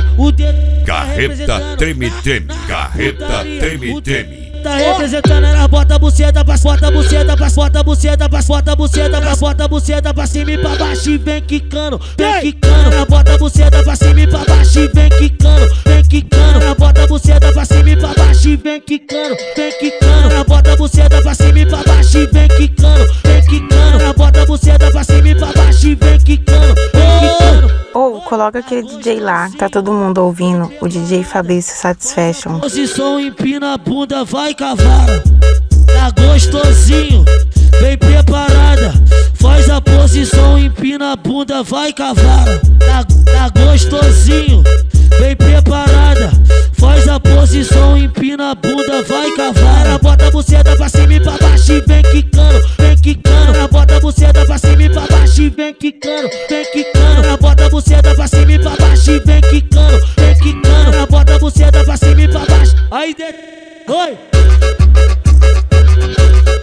o dedo. Carreta treme treme, carreta treme treme. Tá representando, ela bota a buceta pra bota a buceta pra bota a buceta pra bota a buceta pra bota a buceta pra cima e pra baixo e vem quicando, vem quicando. Ela bota a buceta pra cima e pra baixo e vem quicando, vem quicando. Ela bota a buceta pra cima e pra baixo e vem quicando, vem quicando. Ela bota a buceta pra cima e pra baixo e vem quicando, vem quicando. Ela bota a buceta pra cima e pra baixo e vem quicando, vem quicando. Ou coloca aquele DJ lá, tá todo mundo ouvindo, o DJ Fabrício Satisfaction. Posição empina a bunda, vai cavalo. Tá gostosinho, vem preparada. Faz a posição, empina a bunda, vai cavalo. Tá gostosinho, vem preparada. Faz a posição, empina a bunda, vai cavalo. Ela bota a buceta pra cima e pra baixo e vem quicando, vem quicando. Ela bota a buceta pra cima e pra baixo e vem quicando, vem quicando. Ela bota a buceta pra cima e pra baixo e vem quicando, vem quicando. Ela bota a buceta pra cima e pra baixo. Aí oi.